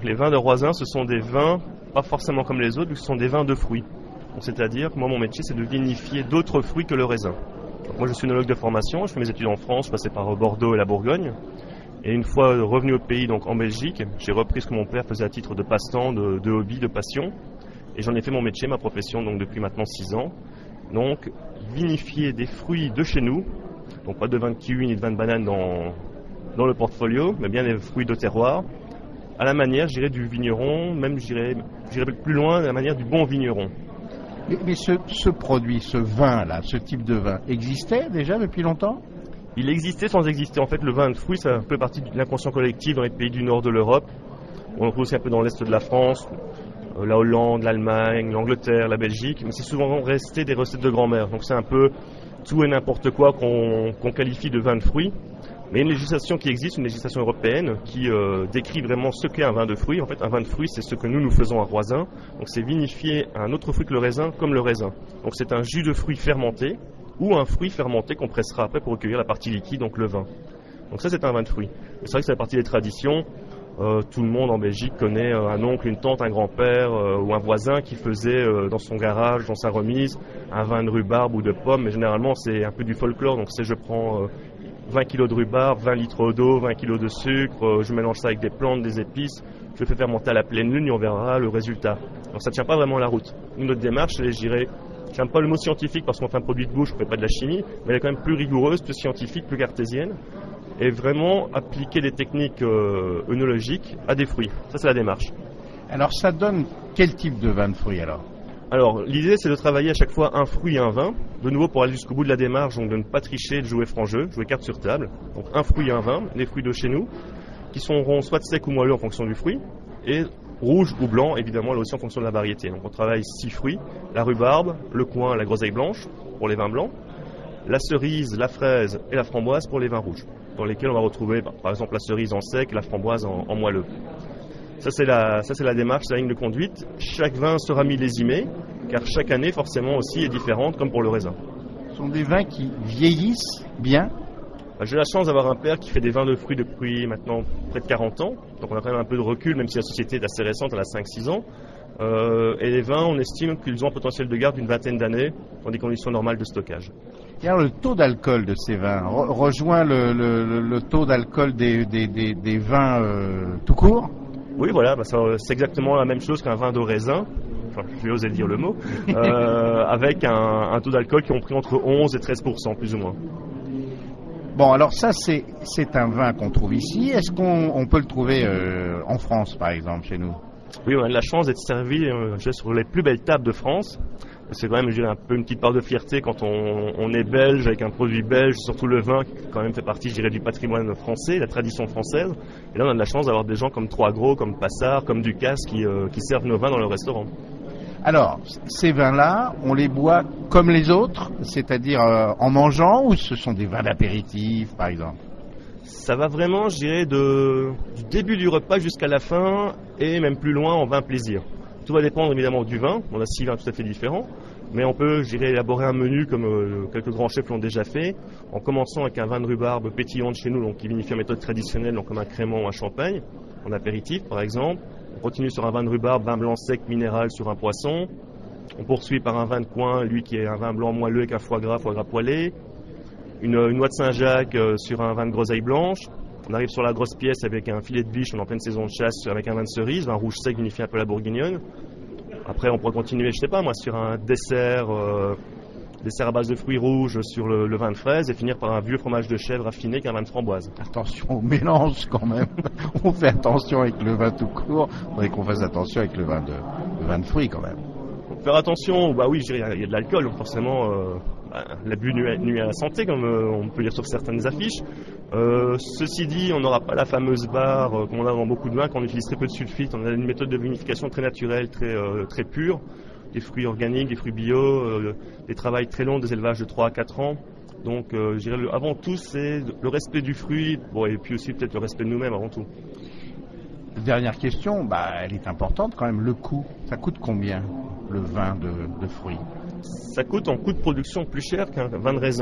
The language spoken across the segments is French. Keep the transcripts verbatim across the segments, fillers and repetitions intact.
Donc les vins de Roisin, ce sont des vins, pas forcément comme les autres, mais ce sont des vins de fruits. Donc, c'est-à-dire que moi, mon métier, c'est de vinifier d'autres fruits que le raisin. Donc, moi, je suis œnologue de formation, je fais mes études en France, je passais par Bordeaux et la Bourgogne. Et une fois revenu au pays, donc en Belgique, j'ai repris ce que mon père faisait à titre de passe-temps, de, de hobby, de passion. Et j'en ai fait mon métier, ma profession, donc depuis maintenant six ans. Donc, vinifier des fruits de chez nous, donc pas de vin de kiwi ni de vin de banane dans, dans le portfolio, mais bien des fruits de terroir, à la manière, je dirais, du vigneron, même, je dirais, je dirais plus loin, à la manière du bon vigneron. Mais, mais ce, ce produit, ce vin-là, ce type de vin, existait déjà depuis longtemps ? Il existait sans exister. En fait, le vin de fruits, ça fait partie de l'inconscient collectif dans les pays du nord de l'Europe. On le trouve aussi un peu dans l'est de la France, la Hollande, l'Allemagne, l'Angleterre, la Belgique. Mais c'est souvent resté des recettes de grand-mère. Donc c'est un peu tout et n'importe quoi qu'on, qu'on qualifie de vin de fruits. Mais il y a une législation qui existe, une législation européenne, qui euh, décrit vraiment ce qu'est un vin de fruits. En fait, un vin de fruits, c'est ce que nous, nous faisons à Roisin. Donc, c'est vinifier un autre fruit que le raisin, comme le raisin. Donc, c'est un jus de fruits fermenté ou un fruit fermenté qu'on pressera après pour recueillir la partie liquide, donc le vin. Donc, ça, c'est un vin de fruits. Et c'est vrai que c'est la partie des traditions. Euh, tout le monde en Belgique connaît euh, un oncle, une tante, un grand-père euh, ou un voisin qui faisait euh, dans son garage, dans sa remise, un vin de rhubarbe ou de pomme. Mais généralement, c'est un peu du folklore. Donc, c'est je prends... Euh, vingt kilos de rhubarbe, vingt litres d'eau, vingt kilos de sucre, euh, je mélange ça avec des plantes, des épices, je le fais fermenter à la pleine lune et on verra le résultat. Donc ça ne tient pas vraiment la route. Nous, notre démarche, je dirais, j'aime pas le mot scientifique parce qu'on fait un produit de bouche, on ne fait pas de la chimie, mais elle est quand même plus rigoureuse, plus scientifique, plus cartésienne, et vraiment appliquer des techniques euh, œnologiques à des fruits. Ça, c'est la démarche. Alors ça donne quel type de vin de fruits alors ? Alors, l'idée, c'est de travailler à chaque fois un fruit et un vin. De nouveau, pour aller jusqu'au bout de la démarche, donc de ne pas tricher, de jouer franc jeu, jouer carte sur table. Donc, un fruit et un vin, les fruits de chez nous, qui seront soit secs ou moelleux en fonction du fruit, et rouge ou blanc, évidemment, là aussi en fonction de la variété. Donc, on travaille six fruits, la rhubarbe, le coing, la groseille blanche, pour les vins blancs, la cerise, la fraise et la framboise pour les vins rouges, dans lesquels on va retrouver, par exemple, la cerise en sec et la framboise en, en moelleux. Ça c'est, la, ça, c'est la démarche, c'est la ligne de conduite. Chaque vin sera millésimé, car chaque année, forcément, aussi est différente, comme pour le raisin. Ce sont des vins qui vieillissent bien. J'ai la chance d'avoir un père qui fait des vins de fruits depuis maintenant près de quarante ans. Donc on a quand même un peu de recul, même si la société est assez récente, elle a cinq six ans. Euh, et les vins, on estime qu'ils ont un potentiel de garde d'une vingtaine d'années, dans des conditions normales de stockage. Et alors le taux d'alcool de ces vins re- rejoint le, le, le taux d'alcool des, des, des, des vins euh, tout court ? Oui, voilà, bah ça, c'est exactement la même chose qu'un vin de raisin, enfin, je vais oser dire le mot, euh, avec un, un taux d'alcool qui ont pris entre onze et treize pour cent, plus ou moins. Bon, alors ça, c'est, c'est un vin qu'on trouve ici. Est-ce qu'on on peut le trouver euh, en France, par exemple, chez nous ? Oui, on a de la chance d'être servi euh, sur les plus belles tables de France. C'est quand même, je dirais, un peu une petite part de fierté quand on, on est belge avec un produit belge, surtout le vin qui quand même fait partie, je dirais, du patrimoine français, la tradition française. Et là, on a de la chance d'avoir des gens comme Trois Gros, comme Passard, comme Ducasse qui, euh, qui servent nos vins dans leur restaurant. Alors, ces vins-là, on les boit comme les autres, c'est-à-dire euh, en mangeant, ou ce sont des vins d'apéritif, par exemple ? Ça va vraiment, je dirais, de, du début du repas jusqu'à la fin et même plus loin en vin plaisir. Tout va dépendre évidemment du vin. On a six vins tout à fait différents, mais on peut, je dirais, élaborer un menu comme euh, quelques grands chefs l'ont déjà fait, en commençant avec un vin de rhubarbe pétillant de chez nous, donc qui vinifie en méthode traditionnelle, donc comme un crément ou un champagne, en apéritif par exemple. On continue sur un vin de rhubarbe, vin blanc sec minéral sur un poisson. On poursuit par un vin de coing, lui qui est un vin blanc moelleux avec un foie gras, foie gras poêlé. Une, une noix de Saint-Jacques euh, sur un vin de groseille blanche. On arrive sur la grosse pièce avec un filet de biche, on est en pleine saison de chasse, avec un vin de cerise, vin rouge sec vinifié un peu la bourguignonne. Après, on pourrait continuer, je sais pas moi, sur un dessert, euh, dessert à base de fruits rouges sur le, le vin de fraise et finir par un vieux fromage de chèvre affiné qu'un vin de framboise. Attention au mélange quand même. On fait attention avec le vin tout court, il faudrait qu'on fasse attention avec le vin de, le vin de fruits quand même. Faut faire attention, bah oui, je dirais, il y a de l'alcool, donc forcément, euh, bah, l'abus nuit, nuit à la santé, comme euh, on peut lire sur certaines affiches. Euh, ceci dit, on n'aura pas la fameuse barre euh, comme on a dans beaucoup de vins, quand on utilise très peu de sulfite. On a une méthode de vinification très naturelle, très, euh, très pure, des fruits organiques, des fruits bio, euh, des travails très longs, des élevages de trois à quatre ans. Donc, euh, je dirais, le, avant tout, c'est le respect du fruit, bon, et puis aussi peut-être le respect de nous-mêmes avant tout. Dernière question, bah, elle est importante quand même, le coût. Ça coûte combien, le vin de, de fruits ? Ça coûte en coût de production plus cher qu'un vin de raisin.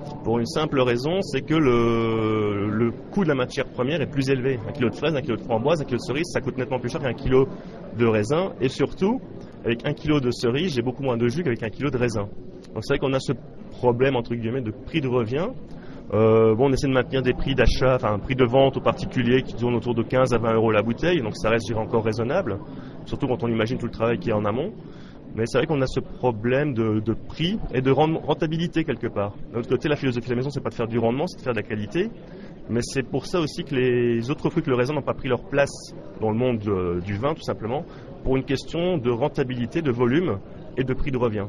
Pour une simple raison, c'est que le, le coût de la matière première est plus élevé. Un kilo de fraise, un kilo de framboise, un kilo de cerise, ça coûte nettement plus cher qu'un kilo de raisin. Et surtout, avec un kilo de cerise, j'ai beaucoup moins de jus qu'avec un kilo de raisin. Donc c'est vrai qu'on a ce problème, entre guillemets, de prix de revient. Euh, bon, on essaie de maintenir des prix d'achat, enfin un prix de vente aux particuliers qui tournent autour de quinze à vingt euros la bouteille. Donc ça reste, je dirais, encore raisonnable. Surtout quand on imagine tout le travail qu'il y a en amont. Mais c'est vrai qu'on a ce problème de, de prix et de rentabilité quelque part. D'un autre côté, la philosophie de la maison, c'est pas de faire du rendement, c'est de faire de la qualité. Mais c'est pour ça aussi que les autres fruits que le raisin n'ont pas pris leur place dans le monde de, du vin, tout simplement, pour une question de rentabilité, de volume et de prix de revient.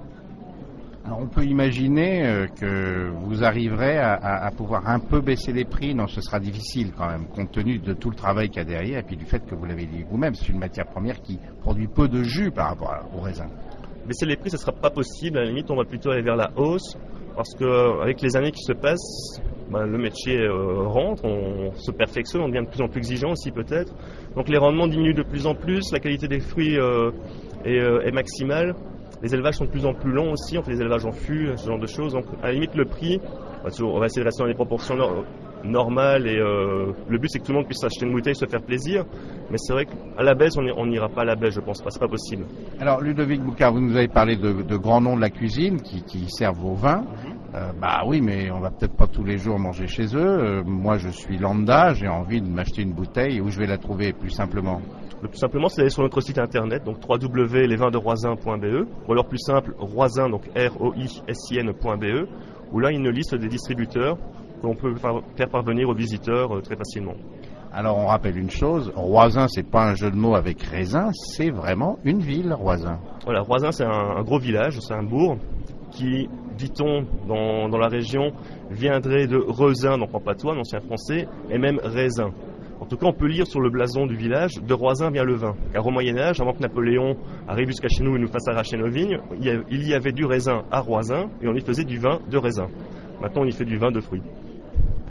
Alors on peut imaginer euh, que vous arriverez à, à, à pouvoir un peu baisser les prix. Non, ce sera difficile quand même, compte tenu de tout le travail qu'il y a derrière et puis du fait que vous l'avez dit vous-même, c'est une matière première qui produit peu de jus par rapport à, au raisin. Baisser les prix, ça ne sera pas possible. À la limite, on va plutôt aller vers la hausse parce qu'avec les années qui se passent, ben, le métier euh, rentre, on, on se perfectionne, on devient de plus en plus exigeant aussi peut-être. Donc les rendements diminuent de plus en plus, la qualité des fruits euh, est, euh, est maximale. Les élevages sont de plus en plus longs aussi, on fait des élevages en fût, ce genre de choses. Donc à la limite le prix, on va essayer de rester dans les proportions no- normales et euh, le but c'est que tout le monde puisse acheter une bouteille, se faire plaisir. Mais c'est vrai qu'à la baisse, on n'ira pas à la baisse, je pense pas, c'est pas possible. Alors Ludovic Boucard, vous nous avez parlé de, de grands noms de la cuisine qui, qui servent vos vins. Mm-hmm. Euh, bah oui, mais on va peut-être pas tous les jours manger chez eux. Euh, moi je suis lambda, j'ai envie de m'acheter une bouteille, où je vais la trouver plus simplement? Le plus simplement, c'est d'aller sur notre site internet, donc w w w point les vins de roisin point b e, ou alors plus simple, roisin, donc R O I S I N point B E, où là, il y a une liste des distributeurs que l'on peut faire parvenir aux visiteurs euh, très facilement. Alors, on rappelle une chose, Roisin, c'est pas un jeu de mots avec raisin, c'est vraiment une ville, Roisin. Voilà, Roisin, c'est un, un gros village, c'est un bourg, qui, dit-on, dans, dans la région, viendrait de Rezin, donc en patois, en ancien français, et même raisin. En tout cas, on peut lire sur le blason du village, de Roisin vient le vin. Car au Moyen-Âge, avant que Napoléon arrive jusqu'à chez nous et nous fasse arracher nos vignes, il y avait du raisin à Roisin et on y faisait du vin de raisin. Maintenant, on y fait du vin de fruits.